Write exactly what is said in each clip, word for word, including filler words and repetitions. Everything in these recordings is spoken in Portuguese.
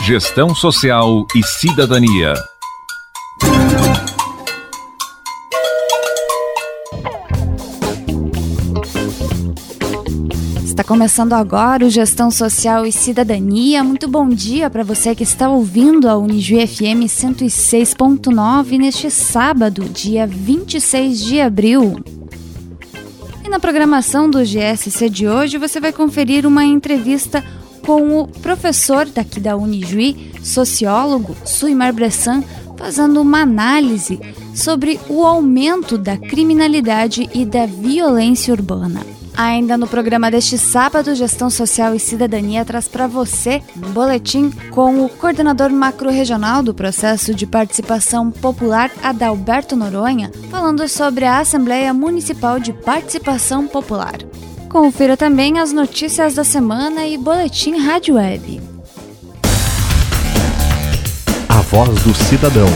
Gestão Social e Cidadania. Está começando agora o Gestão Social e Cidadania. Muito bom dia para você que está ouvindo a Unijuí F M cento e seis ponto nove neste sábado, dia vinte e seis de abril. E na programação do G S C de hoje você vai conferir uma entrevista com o professor daqui da Unijuí, sociólogo Suimar Bressan, fazendo uma análise sobre o aumento da criminalidade e da violência urbana. Ainda no programa deste sábado, Gestão Social e Cidadania traz para você um boletim com o coordenador macro-regional do Processo de Participação Popular, Adalberto Noronha, falando sobre a Assembleia Municipal de Participação Popular. Confira também as notícias da semana e boletim Rádio Web. A Voz do Cidadão.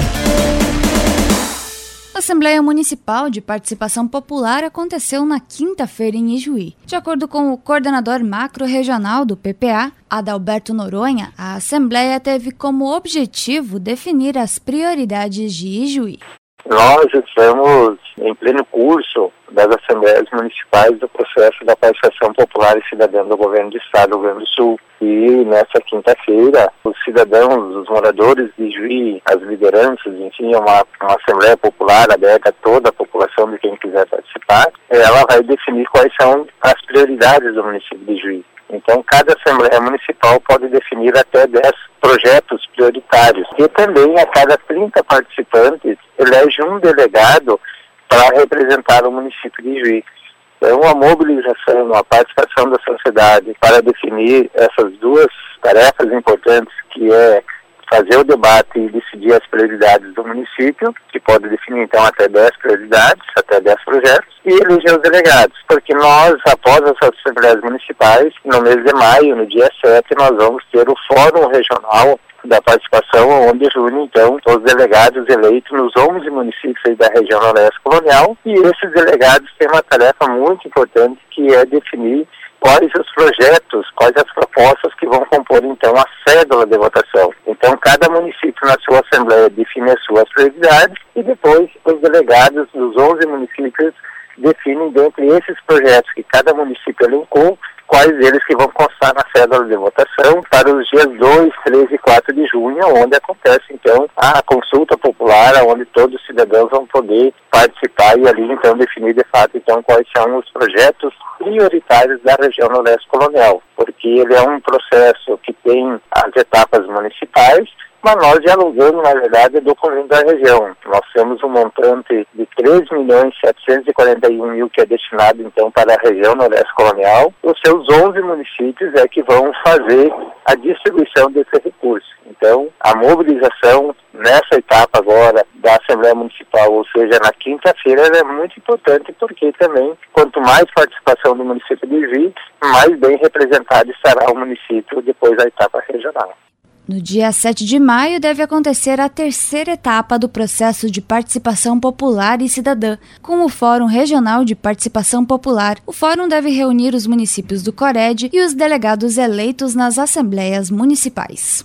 A Assembleia Municipal de Participação Popular aconteceu na quinta-feira em Ijuí. De acordo com o coordenador macro-regional do P P A, Adalberto Noronha, a Assembleia teve como objetivo definir as prioridades de Ijuí. Nós estamos em pleno curso das Assembleias Municipais do processo da participação popular e cidadã do Governo do Estado do Rio Grande do Sul. E nessa quinta-feira, os cidadãos, os moradores de Ijuí, as lideranças, enfim, é uma, uma Assembleia Popular aberta a toda a população de quem quiser participar, ela vai definir quais são as prioridades do município de Ijuí. Então, cada Assembleia Municipal pode definir até dez projetos prioritários. E também, a cada trinta participantes, elege um delegado para representar o município de Ijuí. Então, a mobilização, a participação da sociedade para definir essas duas tarefas importantes, que é fazer o debate e decidir as prioridades do município, que pode definir, então, até dez prioridades, até dez projetos, e eleger os delegados, porque nós, após as Assembleias Municipais, no mês de maio, no dia sete, nós vamos ter o Fórum Regional da Participação, onde reúne, então, os delegados eleitos nos onze municípios da região Noroeste Colonial, e esses delegados têm uma tarefa muito importante, que é definir quais os projetos, quais as propostas que vão compor, então, a cédula de votação. Então, cada município na sua Assembleia define as suas prioridades e depois os delegados dos onze municípios definem, dentre esses projetos que cada município elencou, quais eles que vão constar na cédula de votação para os dias dois, três e quatro de junho, onde acontece, então, a consulta popular, onde todos os cidadãos vão poder participar e ali, então, definir, de fato, então, quais são os projetos prioritários da região Noroeste Colonial, porque ele é um processo que tem as etapas municipais, mas nós dialogamos, na verdade, o documento da região. Nós temos um montante de três milhões setecentos e quarenta e um mil que é destinado, então, para a região Noroeste Colonial. Os seus onze municípios é que vão fazer a distribuição desse recurso. Então, a mobilização nessa etapa agora da Assembleia Municipal, ou seja, na quinta-feira, é muito importante, porque também, quanto mais participação do município de Ijuí, mais bem representado estará o município depois da etapa regional. No dia sete de maio deve acontecer a terceira etapa do processo de participação popular e cidadã, com o Fórum Regional de Participação Popular. O fórum deve reunir os municípios do Cored e os delegados eleitos nas assembleias municipais.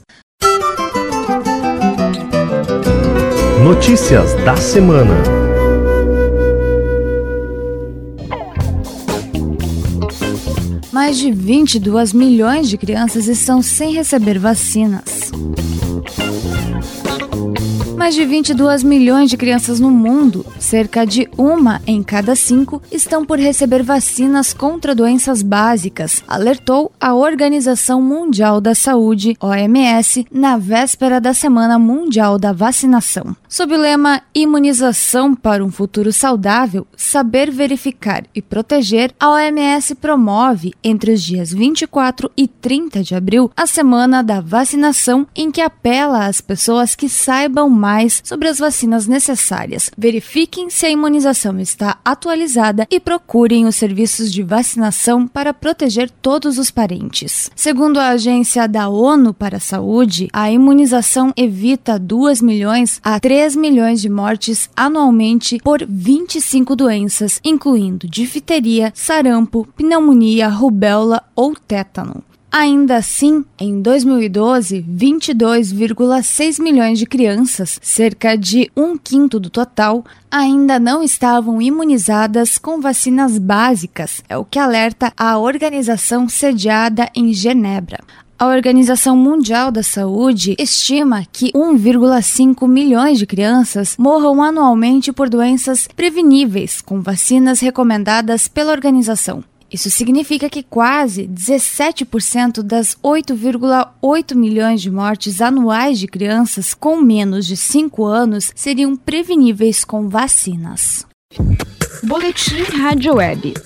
Notícias da semana. Mais de vinte e dois milhões de crianças estão sem receber vacinas. Mais de vinte e dois milhões de crianças no mundo, cerca de uma em cada cinco, estão por receber vacinas contra doenças básicas, alertou a Organização Mundial da Saúde, O M S, na véspera da Semana Mundial da Vacinação. Sob o lema Imunização para um Futuro Saudável, Saber Verificar e Proteger, a O M S promove, entre os dias vinte e quatro e trinta de abril, a Semana da Vacinação, em que apela às pessoas que saibam mais sobre as vacinas necessárias, verifiquem se a imunização está atualizada e procurem os serviços de vacinação para proteger todos os parentes. Segundo a Agência da ONU para a Saúde, a imunização evita dois milhões a três milhões de mortes anualmente por vinte e cinco doenças, incluindo difteria, sarampo, pneumonia, rubéola ou tétano. Ainda assim, em dois mil e doze, vinte e dois vírgula seis milhões de crianças, cerca de um quinto do total, ainda não estavam imunizadas com vacinas básicas, é o que alerta a organização sediada em Genebra. A Organização Mundial da Saúde estima que um vírgula cinco milhões de crianças morram anualmente por doenças preveníveis com vacinas recomendadas pela organização. Isso significa que quase dezessete por cento das oito vírgula oito milhões de mortes anuais de crianças com menos de cinco anos seriam preveníveis com vacinas. Boletim Rádio Web.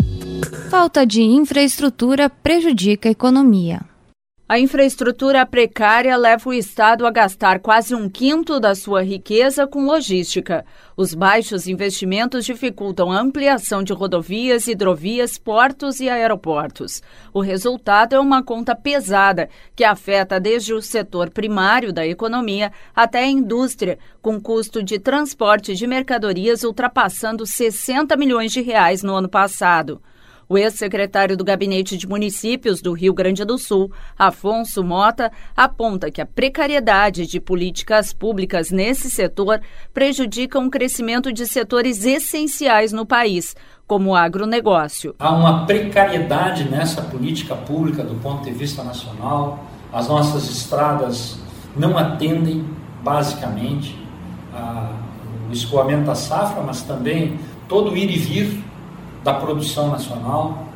Falta de infraestrutura prejudica a economia. A infraestrutura precária leva o Estado a gastar quase um quinto da sua riqueza com logística. Os baixos investimentos dificultam a ampliação de rodovias, hidrovias, portos e aeroportos. O resultado é uma conta pesada que afeta desde o setor primário da economia até a indústria, com custo de transporte de mercadorias ultrapassando sessenta milhões de reais no ano passado. O ex-secretário do Gabinete de Municípios do Rio Grande do Sul, Afonso Mota, aponta que a precariedade de políticas públicas nesse setor prejudica o crescimento de setores essenciais no país, como o agronegócio. Há uma precariedade nessa política pública do ponto de vista nacional. As nossas estradas não atendem, basicamente, a, o escoamento da safra, mas também todo o ir e vir da produção nacional.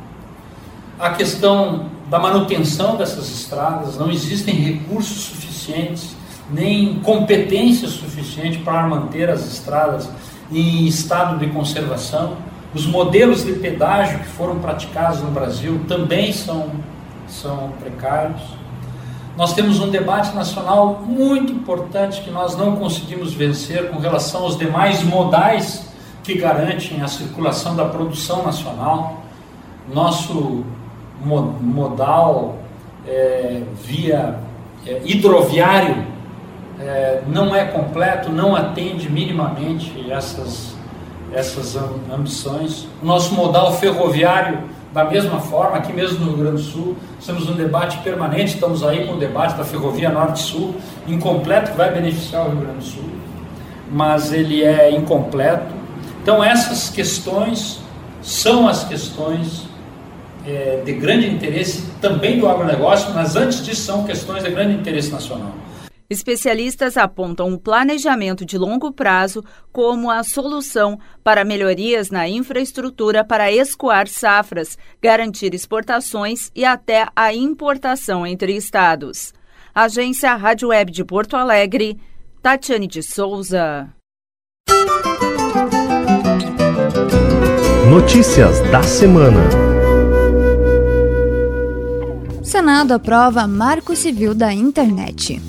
A questão da manutenção dessas estradas, não existem recursos suficientes, nem competência suficiente para manter as estradas em estado de conservação. Os modelos de pedágio que foram praticados no Brasil também são, são precários. Nós temos um debate nacional muito importante que nós não conseguimos vencer com relação aos demais modais que garantem a circulação da produção nacional. Nosso modal é, via é, hidroviário é, não é completo, não atende minimamente essas, essas ambições. Nosso modal ferroviário, da mesma forma, aqui mesmo no Rio Grande do Sul, temos um debate permanente, estamos aí com o debate da ferrovia Norte-Sul, incompleto, que vai beneficiar o Rio Grande do Sul, mas ele é incompleto. Então essas questões são as questões é, de grande interesse também do agronegócio, mas antes disso são questões de grande interesse nacional. Especialistas apontam o planejamento de longo prazo como a solução para melhorias na infraestrutura para escoar safras, garantir exportações e até a importação entre estados. Agência Rádio Web de Porto Alegre, Tatiane de Souza. Notícias da semana. Senado aprova Marco Civil da Internet.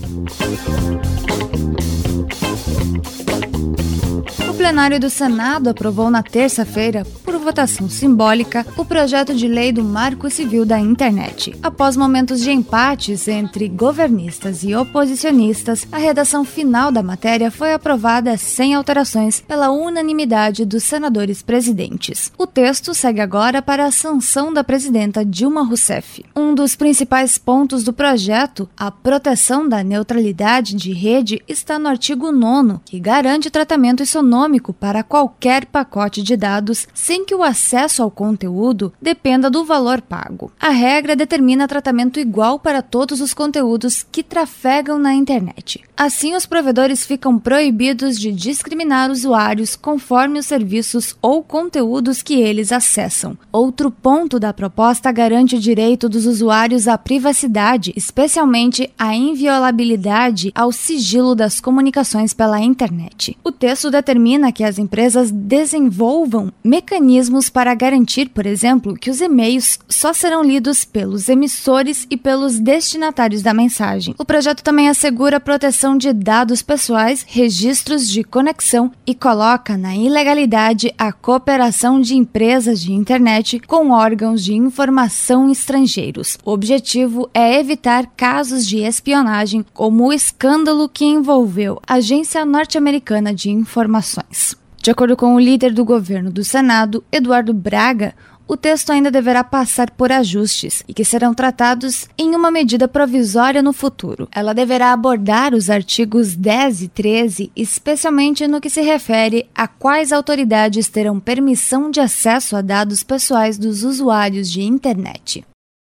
O plenário do Senado aprovou na terça-feira, por votação simbólica, o projeto de lei do Marco Civil da Internet. Após momentos de empates entre governistas e oposicionistas, a redação final da matéria foi aprovada sem alterações pela unanimidade dos senadores presidentes. O texto segue agora para a sanção da presidenta Dilma Rousseff. Um dos principais pontos do projeto, a proteção da neutralidade de rede, está no artigo nono, que garante tratamento isonômico para qualquer pacote de dados sem que o acesso ao conteúdo dependa do valor pago. A regra determina tratamento igual para todos os conteúdos que trafegam na internet. Assim, os provedores ficam proibidos de discriminar usuários conforme os serviços ou conteúdos que eles acessam. Outro ponto da proposta garante o direito dos usuários à privacidade, especialmente a inviolabilidade ao sigilo das comunicações pela internet. O texto determina que as empresas desenvolvam mecanismos para garantir, por exemplo, que os e-mails só serão lidos pelos emissores e pelos destinatários da mensagem. O projeto também assegura a proteção de dados pessoais, registros de conexão e coloca na ilegalidade a cooperação de empresas de internet com órgãos de informação estrangeiros. O objetivo é evitar casos de espionagem, como o escândalo que envolveu a Agência Norte-Americana de Informações. De acordo com o líder do governo do Senado, Eduardo Braga, o texto ainda deverá passar por ajustes e que serão tratados em uma medida provisória no futuro. Ela deverá abordar os artigos dez e treze, especialmente no que se refere a quais autoridades terão permissão de acesso a dados pessoais dos usuários de internet.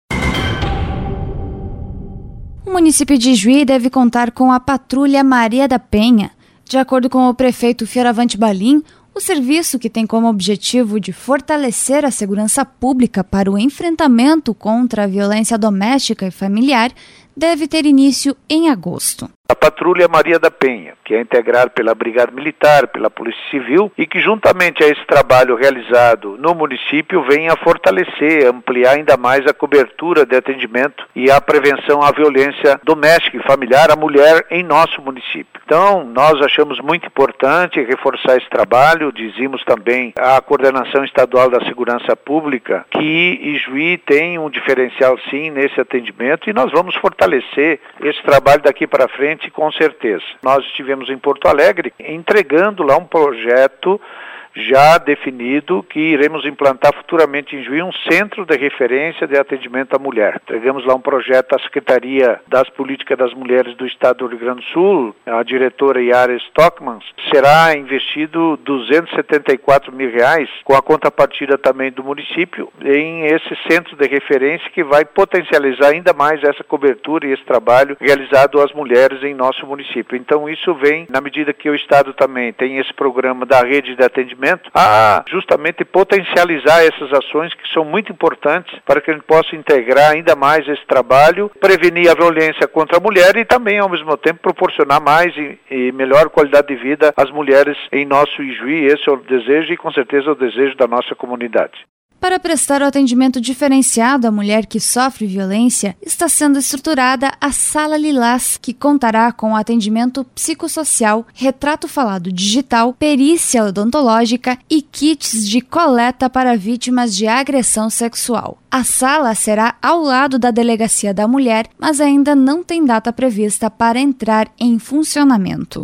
O município de Juí deve contar com a Patrulha Maria da Penha. De acordo com o prefeito Fioravante Balim, o serviço, que tem como objetivo de fortalecer a segurança pública para o enfrentamento contra a violência doméstica e familiar, deve ter início em agosto. A Patrulha Maria da Penha, que é integrada pela Brigada Militar, pela Polícia Civil e que juntamente a esse trabalho realizado no município vem a fortalecer, ampliar ainda mais a cobertura de atendimento e a prevenção à violência doméstica e familiar à mulher em nosso município. Então, nós achamos muito importante reforçar esse trabalho, dizemos também à Coordenação Estadual da Segurança Pública que Ijuí tem um diferencial sim nesse atendimento e nós vamos fortalecer esse trabalho daqui para frente com certeza. Nós estivemos em Porto Alegre entregando lá um projeto já definido que iremos implantar futuramente em Juí um centro de referência de atendimento à mulher. Entregamos lá um projeto à Secretaria das Políticas das Mulheres do Estado do Rio Grande do Sul, a diretora Yara Stockman. Será investido duzentos e setenta e quatro mil reais, com a contrapartida também do município, em esse centro de referência que vai potencializar ainda mais essa cobertura e esse trabalho realizado às mulheres em nosso município. Então isso vem, na medida que o Estado também tem esse programa da rede de atendimento, a justamente potencializar essas ações que são muito importantes para que a gente possa integrar ainda mais esse trabalho, prevenir a violência contra a mulher e também, ao mesmo tempo, proporcionar mais e, e melhor qualidade de vida às mulheres em nosso Ijuí. Esse é o desejo e, com certeza, o desejo da nossa comunidade. Para prestar o atendimento diferenciado à mulher que sofre violência, está sendo estruturada a Sala Lilás, que contará com atendimento psicossocial, retrato falado digital, perícia odontológica e kits de coleta para vítimas de agressão sexual. A sala será ao lado da Delegacia da Mulher, mas ainda não tem data prevista para entrar em funcionamento.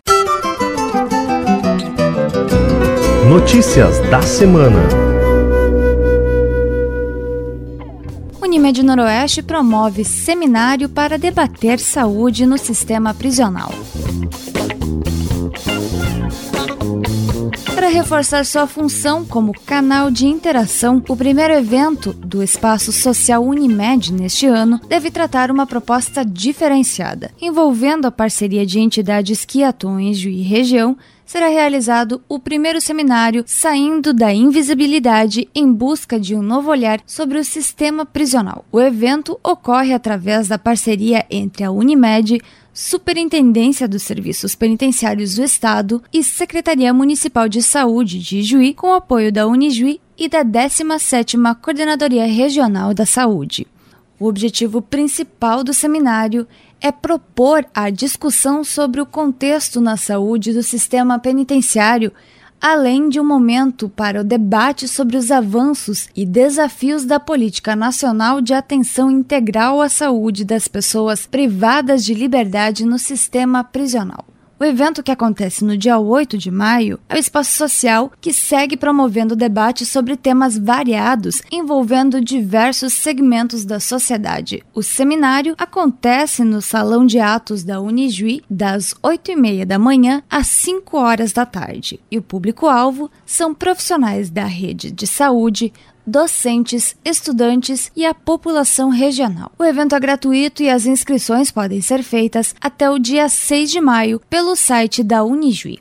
Notícias da semana. Unimed Noroeste promove seminário para debater saúde no sistema prisional. Para reforçar sua função como canal de interação, o primeiro evento do Espaço Social Unimed neste ano deve tratar uma proposta diferenciada. Envolvendo a parceria de entidades que atuam em Juí e região, será realizado o primeiro seminário Saindo da Invisibilidade em busca de um novo olhar sobre o sistema prisional. O evento ocorre através da parceria entre a Unimed, Superintendência dos Serviços Penitenciários do Estado e Secretaria Municipal de Saúde de Ijuí, com apoio da Unijuí e da décima sétima Coordenadoria Regional da Saúde. O objetivo principal do seminário é propor a discussão sobre o contexto na saúde do sistema penitenciário, além de um momento para o debate sobre os avanços e desafios da Política Nacional de Atenção Integral à Saúde das Pessoas Privadas de Liberdade no Sistema Prisional. O evento, que acontece no dia oito de maio, é o espaço social que segue promovendo debates sobre temas variados envolvendo diversos segmentos da sociedade. O seminário acontece no Salão de Atos da Unijuí das oito e meia da manhã às cinco horas da tarde. E o público-alvo são profissionais da rede de saúde, docentes, estudantes e a população regional. O evento é gratuito e as inscrições podem ser feitas até o dia seis de maio pelo site da Unijuí.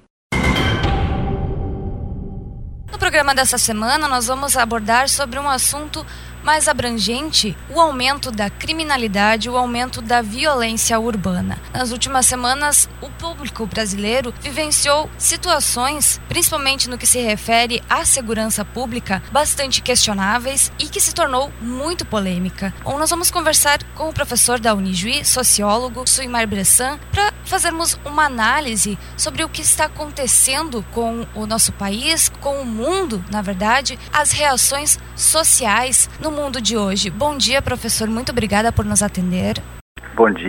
No programa dessa semana, nós vamos abordar sobre um assunto mais abrangente, o aumento da criminalidade, o aumento da violência urbana. Nas últimas semanas, o público brasileiro vivenciou situações, principalmente no que se refere à segurança pública, bastante questionáveis e que se tornou muito polêmica. Bom, nós vamos conversar com o professor da Unijuí, sociólogo Suimar Bressan, para fazermos uma análise sobre o que está acontecendo com o nosso país, com o mundo, na verdade, as reações sociais no mundo de hoje. Bom dia, professor. Muito obrigada por nos atender. Bom dia.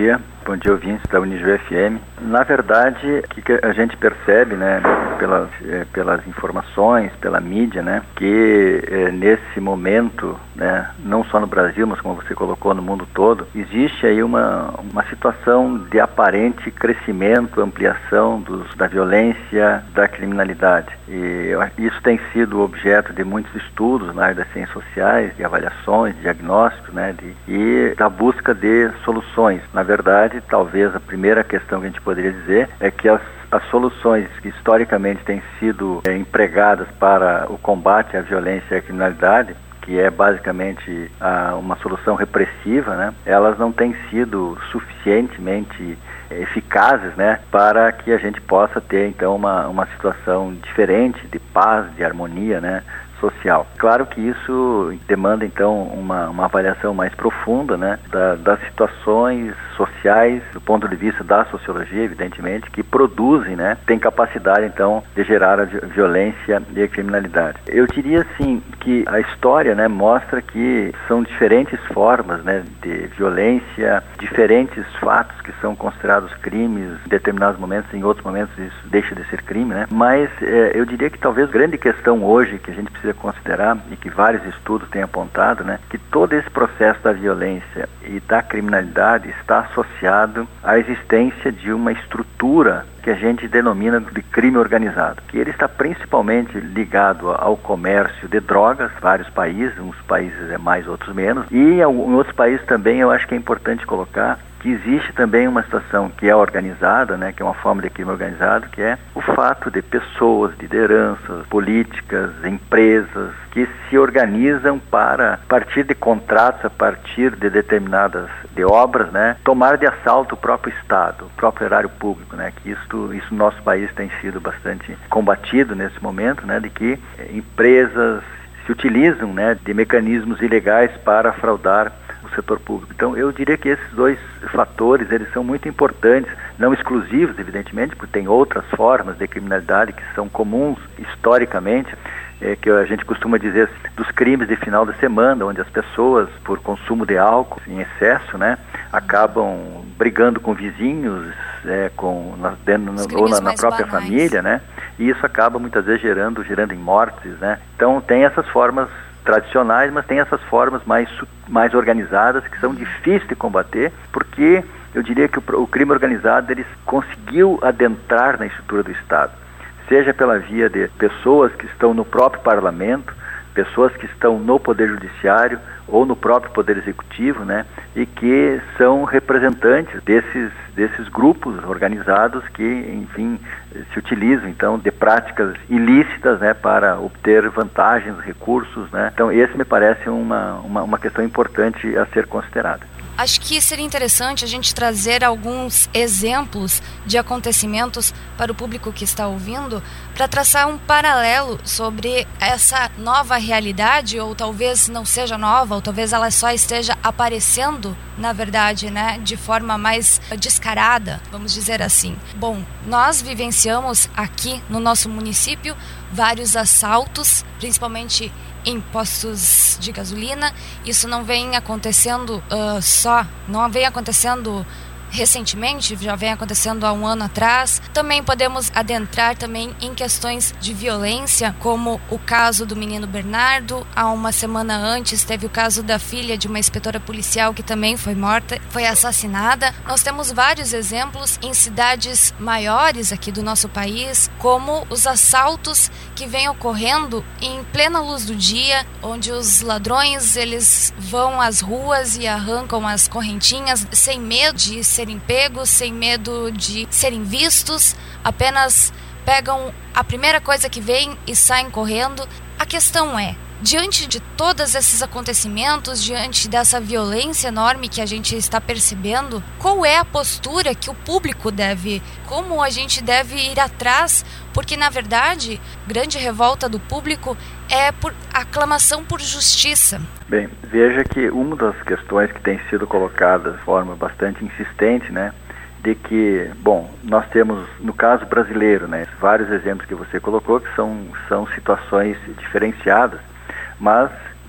bom dia, ouvintes da Unijuí F M. Na verdade, o que a gente percebe, né, pelas, pelas informações, pela mídia, né, que é, nesse momento, né, não só no Brasil, mas como você colocou, no mundo todo, existe aí uma, uma situação de aparente crescimento, ampliação dos, da violência, da criminalidade. E isso tem sido objeto de muitos estudos na área das ciências sociais, de avaliações, de diagnósticos, né, de, e da busca de soluções. Na verdade, talvez a primeira questão que a gente poderia dizer é que as, as soluções que historicamente têm sido é, empregadas para o combate à violência e à criminalidade, que é basicamente a, uma solução repressiva, né, elas não têm sido suficientemente eficazes, né, para que a gente possa ter então uma, uma situação diferente de paz, de harmonia, né, social. Claro que isso demanda então uma, uma avaliação mais profunda, né, da, das situações sociais, do ponto de vista da sociologia, evidentemente, que produzem, né, tem capacidade então de gerar a violência e a criminalidade. Eu diria assim que a história, né, mostra que são diferentes formas, né, de violência, diferentes fatos que são considerados crimes em determinados momentos, em outros momentos isso deixa de ser crime, né? Mas é, eu diria que talvez a grande questão hoje que a gente precisa considerar e que vários estudos têm apontado, né, que todo esse processo da violência e da criminalidade está associado à existência de uma estrutura que a gente denomina de crime organizado, que ele está principalmente ligado ao comércio de drogas, vários países, uns países é mais, outros menos, e em outros países também eu acho que é importante colocar que existe também uma situação que é organizada, né, que é uma forma de crime organizado, que é o fato de pessoas, lideranças, políticas, empresas, que se organizam para, a partir de contratos, a partir de determinadas de obras, né, tomar de assalto o próprio Estado, o próprio erário público, né, que isso, isso no nosso país tem sido bastante combatido nesse momento, né, de que eh, empresas se utilizam, né, de mecanismos ilegais para fraudar o setor público. Então, eu diria que esses dois fatores, eles são muito importantes, não exclusivos, evidentemente, porque tem outras formas de criminalidade que são comuns historicamente, é, que a gente costuma dizer dos crimes de final de semana, onde as pessoas, por consumo de álcool em excesso, né, acabam brigando com vizinhos, é, com, na, dentro, ou na, na própria banais. família, né, e isso acaba muitas vezes gerando, gerando em mortes, né. Então, tem essas formas tradicionais, mas tem essas formas mais, mais organizadas que são difíceis de combater, porque eu diria que o, o crime organizado ele conseguiu adentrar na estrutura do Estado, seja pela via de pessoas que estão no próprio parlamento, pessoas que estão no Poder Judiciário ou no próprio Poder Executivo, né, e que são representantes desses, desses grupos organizados que, enfim, se utilizam, então, de práticas ilícitas, né, para obter vantagens, recursos, né. Então, esse me parece uma, uma, uma questão importante a ser considerada. Acho que seria interessante a gente trazer alguns exemplos de acontecimentos para o público que está ouvindo, para traçar um paralelo sobre essa nova realidade, ou talvez não seja nova, ou talvez ela só esteja aparecendo, na verdade, né, de forma mais descarada, vamos dizer assim. Bom, nós vivenciamos aqui no nosso município vários assaltos, principalmente em postos de gasolina. Isso não vem acontecendo uh, só, não vem acontecendo recentemente, já vem acontecendo há um ano atrás. Também podemos adentrar também em questões de violência, como o caso do menino Bernardo. Há uma semana antes teve o caso da filha de uma inspetora policial que também foi morta, foi assassinada. Nós temos vários exemplos em cidades maiores aqui do nosso país, como os assaltos que vêm ocorrendo em plena luz do dia, onde os ladrões eles vão às ruas e arrancam as correntinhas sem medo de serem pegos, sem medo de serem vistos, apenas pegam a primeira coisa que vem e saem correndo. A questão é, diante de todos esses acontecimentos, diante dessa violência enorme que a gente está percebendo, qual é a postura que o público deve, como a gente deve ir atrás? Porque, na verdade, grande revolta do público é por aclamação por justiça. Bem, veja que uma das questões que tem sido colocada de forma bastante insistente, né, de que, bom, nós temos, no caso brasileiro, né, vários exemplos que você colocou que são, são situações diferenciadas, mas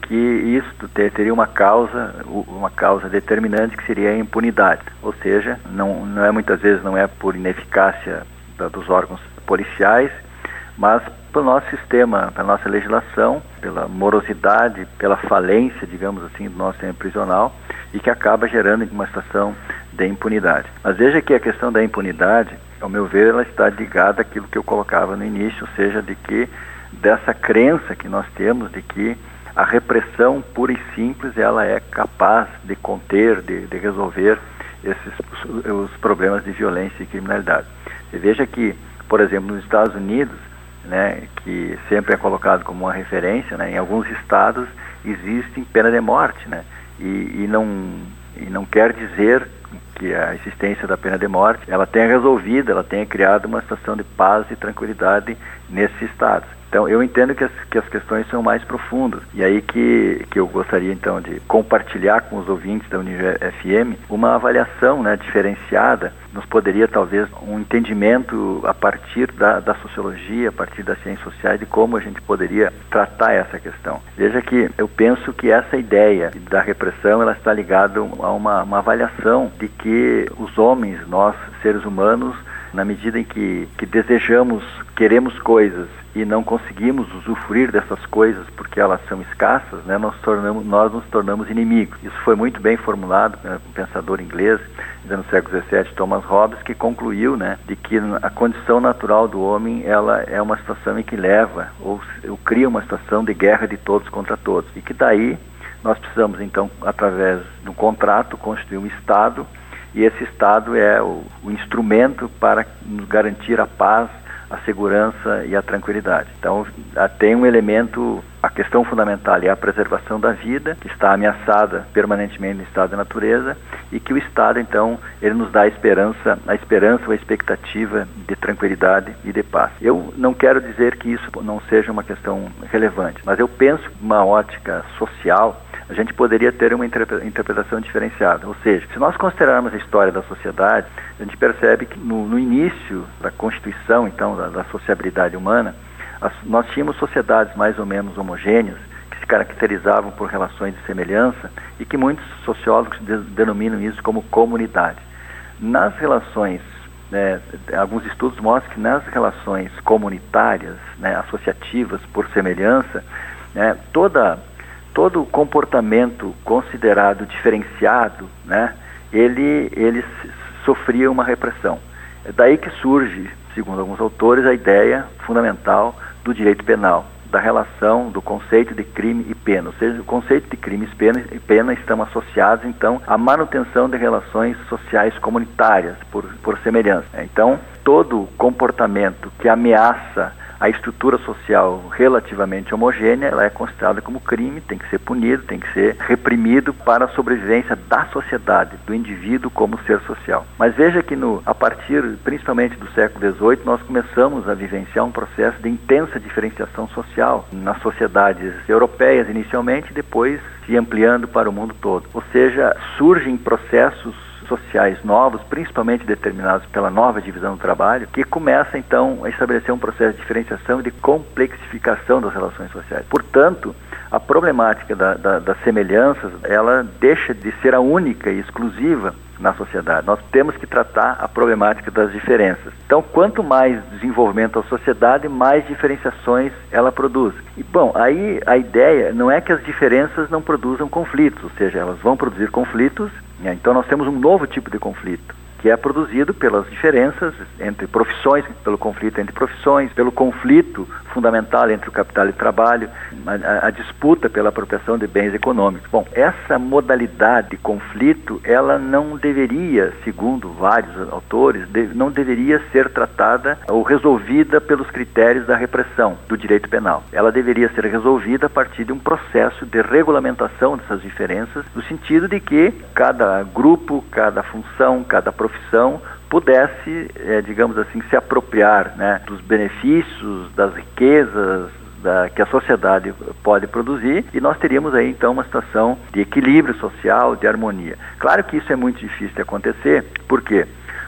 que isso teria uma causa, uma causa determinante, que seria a impunidade. Ou seja, não, não é muitas vezes não é por ineficácia da, dos órgãos policiais, mas pelo nosso sistema, pela nossa legislação, pela morosidade, pela falência, digamos assim, do nosso sistema prisional, e que acaba gerando uma situação de impunidade. Mas veja que a questão da impunidade, ao meu ver, ela está ligada àquilo que eu colocava no início, ou seja, de que dessa crença que nós temos de que a repressão pura e simples ela é capaz de conter, de, de resolver esses os, os problemas de violência e criminalidade. Você veja que, por exemplo, nos Estados Unidos, né, que sempre é colocado como uma referência, né, em alguns estados existe pena de morte, né, e, e, não, e não quer dizer que a existência da pena de morte ela tenha resolvido, ela tenha criado uma situação de paz e tranquilidade nesses estados. Então, eu entendo que as, que as questões são mais profundas. E aí que, que eu gostaria, então, de compartilhar com os ouvintes da Univ F M uma avaliação, né, diferenciada. Nos poderia, talvez, um entendimento a partir da, da sociologia, a partir das ciências sociais, de como a gente poderia tratar essa questão. Veja que eu penso que essa ideia da repressão, ela está ligada a uma, uma avaliação de que os homens, nós, seres humanos, na medida em que, que desejamos, queremos coisas e não conseguimos usufruir dessas coisas porque elas são escassas, né, nós, tornamos, nós nos tornamos inimigos. Isso foi muito bem formulado por um pensador inglês, no século dezessete, Thomas Hobbes, que concluiu, né, de que a condição natural do homem ela é uma situação em que leva ou, ou cria uma situação de guerra de todos contra todos. E que daí nós precisamos, então, através de um contrato, constituir um Estado, e esse Estado é o, o instrumento para nos garantir a paz, a segurança e a tranquilidade. Então, tem um elemento, a questão fundamental é a preservação da vida, que está ameaçada permanentemente no estado da natureza, e que o Estado, então, ele nos dá a esperança, a esperança ou a expectativa de tranquilidade e de paz. Eu não quero dizer que isso não seja uma questão relevante, mas eu penso que uma ótica social, a gente poderia ter uma interpretação diferenciada. Ou seja, se nós considerarmos a história da sociedade, a gente percebe que no, no início da constituição, então, da, da sociabilidade humana, as, nós tínhamos sociedades mais ou menos homogêneas, que se caracterizavam por relações de semelhança e que muitos sociólogos de, denominam isso como comunidade. Nas relações, né, alguns estudos mostram que nas relações comunitárias, né, associativas por semelhança, né, toda... todo comportamento considerado diferenciado, né, ele, ele sofria uma repressão. É daí que surge, segundo alguns autores, a ideia fundamental do direito penal, da relação do conceito de crime e pena. Ou seja, o conceito de crime e pena estão associados, então, à manutenção de relações sociais comunitárias, por, por semelhança. Então, todo comportamento que ameaça a estrutura social relativamente homogênea, ela é considerada como crime, tem que ser punido, tem que ser reprimido para a sobrevivência da sociedade, do indivíduo como ser social. Mas veja que no, a partir, principalmente do século dezoito, nós começamos a vivenciar um processo de intensa diferenciação social nas sociedades europeias inicialmente, depois se ampliando para o mundo todo. Ou seja, surgem processos sociais novos, principalmente determinados pela nova divisão do trabalho, que começa então a estabelecer um processo de diferenciação e de complexificação das relações sociais. Portanto, a problemática da, da, das semelhanças, ela deixa de ser a única e exclusiva na sociedade. Nós temos que tratar a problemática das diferenças. Então, quanto mais desenvolvimento a sociedade, mais diferenciações ela produz. E, bom, aí a ideia não é que as diferenças não produzam conflitos, ou seja, elas vão produzir conflitos, né? Então nós temos um novo tipo de conflito, que é produzido pelas diferenças entre profissões, pelo conflito entre profissões, pelo conflito fundamental entre o capital e o trabalho, a, a disputa pela apropriação de bens econômicos. Bom, essa modalidade de conflito, ela não deveria, segundo vários autores, de, não deveria ser tratada ou resolvida pelos critérios da repressão do direito penal. Ela deveria ser resolvida a partir de um processo de regulamentação dessas diferenças, no sentido de que cada grupo, cada função, cada profissão pudesse, é, digamos assim, se apropriar, né, dos benefícios, das riquezas da, que a sociedade pode produzir, e nós teríamos aí então uma situação de equilíbrio social, de harmonia. Claro que isso é muito difícil de acontecer. Por quê?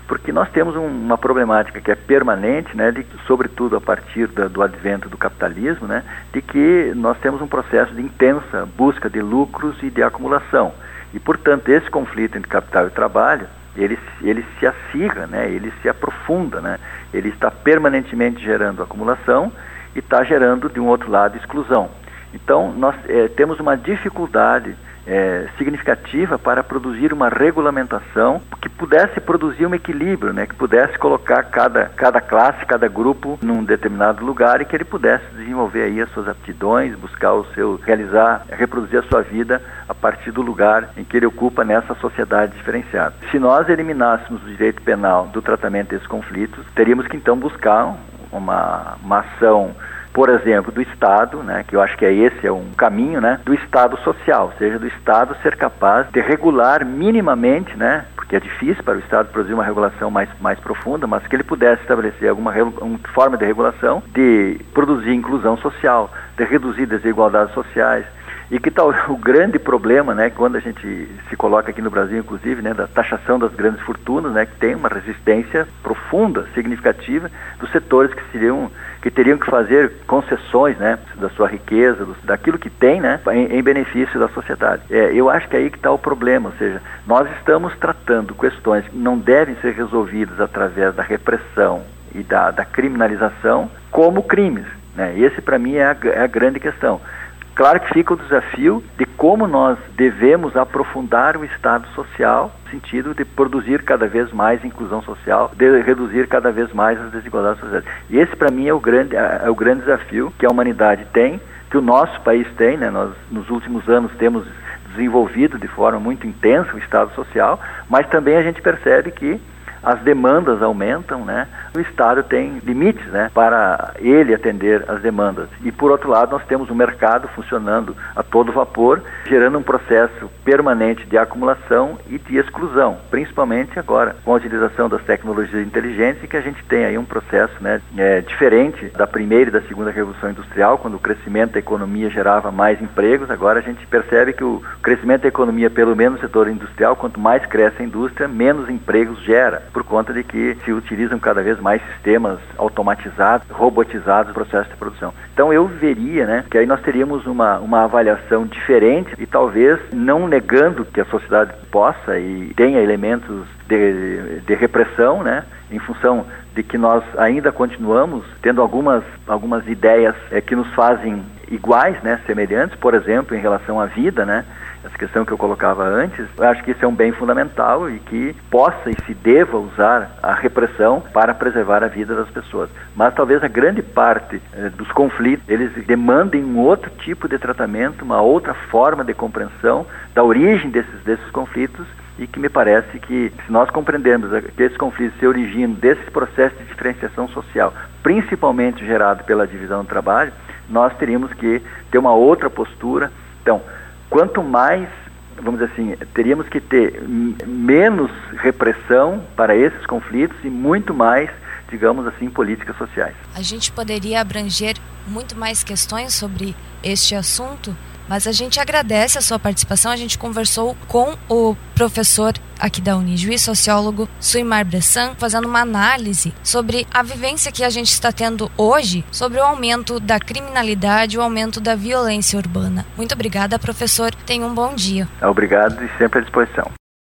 Porque nós temos um, uma problemática que é permanente, né, de, sobretudo a partir da, do advento do capitalismo, né, de que nós temos um processo de intensa busca de lucros e de acumulação. E, portanto, esse conflito entre capital e trabalho, ele, ele se acirra, né, ele se aprofunda, né, ele está permanentemente gerando acumulação e está gerando, de um outro lado, exclusão. Então, nós é, temos uma dificuldade É, significativa para produzir uma regulamentação que pudesse produzir um equilíbrio, né, que pudesse colocar cada, cada classe, cada grupo num determinado lugar e que ele pudesse desenvolver aí as suas aptidões, buscar o seu, realizar, reproduzir a sua vida a partir do lugar em que ele ocupa nessa sociedade diferenciada. Se nós eliminássemos o direito penal do tratamento desses conflitos, teríamos que então buscar uma, uma ação, por exemplo, do Estado, né, que eu acho que é esse é um caminho, né, do Estado social, ou seja, do Estado ser capaz de regular minimamente, né, porque é difícil para o Estado produzir uma regulação mais, mais profunda, mas que ele pudesse estabelecer alguma uma forma de regulação, de produzir inclusão social, de reduzir desigualdades sociais. E que tal o grande problema, né, quando a gente se coloca aqui no Brasil, inclusive, né, da taxação das grandes fortunas, né, que tem uma resistência profunda, significativa, dos setores que seriam, que teriam que fazer concessões, né, da sua riqueza, do, daquilo que tem, né, em, em benefício da sociedade. É, eu acho que é aí que está o problema, ou seja, nós estamos tratando questões que não devem ser resolvidas através da repressão e da, da criminalização como crimes, né, esse para mim é a, é a grande questão. Claro que fica o desafio de como nós devemos aprofundar o Estado social, no sentido de produzir cada vez mais inclusão social, de reduzir cada vez mais as desigualdades sociais. E esse, para mim, é o, grande, é o grande desafio que a humanidade tem, que o nosso país tem, né? Nós, nos últimos anos, temos desenvolvido de forma muito intensa o Estado social, mas também a gente percebe que as demandas aumentam, né? O Estado tem limites, né, para ele atender as demandas. E, por outro lado, nós temos um mercado funcionando a todo vapor, gerando um processo permanente de acumulação e de exclusão, principalmente agora com a utilização das tecnologias inteligentes, e que a gente tem aí um processo, né, é, diferente da primeira e da segunda revolução industrial, quando o crescimento da economia gerava mais empregos. Agora a gente percebe que o crescimento da economia, pelo menos no setor industrial, quanto mais cresce a indústria, menos empregos gera, por conta de que se utilizam cada vez mais sistemas automatizados, robotizados no processo de produção. Então eu veria, né, que aí nós teríamos uma, uma avaliação diferente e talvez não negando que a sociedade possa e tenha elementos de, de repressão, né, em função de que nós ainda continuamos tendo algumas, algumas ideias é, que nos fazem iguais, né, semelhantes, por exemplo, em relação à vida, né, essa questão que eu colocava antes. Eu acho que isso é um bem fundamental e que possa e se deva usar a repressão para preservar a vida das pessoas. Mas talvez a grande parte eh, dos conflitos, eles demandem um outro tipo de tratamento, uma outra forma de compreensão da origem desses, desses conflitos, e que me parece que, se nós compreendemos que esses conflitos se originam desses processos de diferenciação social, principalmente gerado pela divisão do trabalho, nós teríamos que ter uma outra postura. Então, quanto mais, vamos dizer assim, teríamos que ter menos repressão para esses conflitos e muito mais, digamos assim, políticas sociais. A gente poderia abranger muito mais questões sobre este assunto, mas a gente agradece a sua participação. A gente conversou com o professor aqui da Unijuí, sociólogo Suimar Bressan, fazendo uma análise sobre a vivência que a gente está tendo hoje, sobre o aumento da criminalidade, o aumento da violência urbana. Muito obrigada, professor. Tenha um bom dia. Obrigado e sempre à disposição.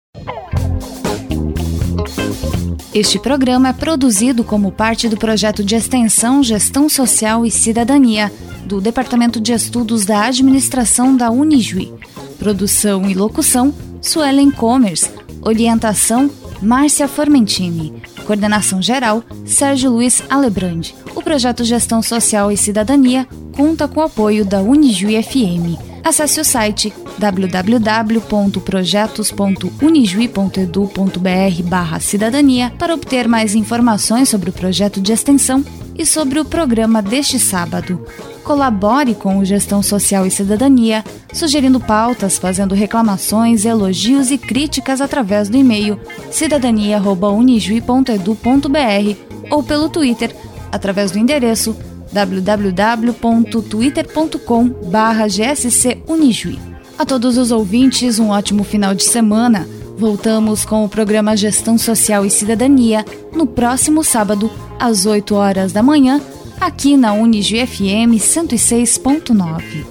Este programa é produzido como parte do projeto de extensão, gestão social e cidadania do Departamento de Estudos da Administração da Unijuí. Produção e locução, Suelen Comers. Orientação, Márcia Formentini. Coordenação geral, Sérgio Luiz Alebrandi. O projeto Gestão Social e Cidadania conta com o apoio da Unijuí F M. Acesse o site w w w ponto projetos ponto unijuí ponto e d u ponto b r barra cidadania para obter mais informações sobre o projeto de extensão e sobre o programa deste sábado. Colabore com o Gestão Social e Cidadania, sugerindo pautas, fazendo reclamações, elogios e críticas através do e-mail cidadania arroba unijuí ponto e d u ponto b r ou pelo Twitter, através do endereço w w w ponto twitter ponto com barra g s c unijuí. A todos os ouvintes, um ótimo final de semana. Voltamos com o programa Gestão Social e Cidadania no próximo sábado, às oito horas da manhã, aqui na Unigi F M cento e seis ponto nove.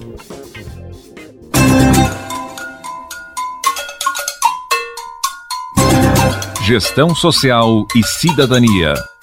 Gestão Social e Cidadania.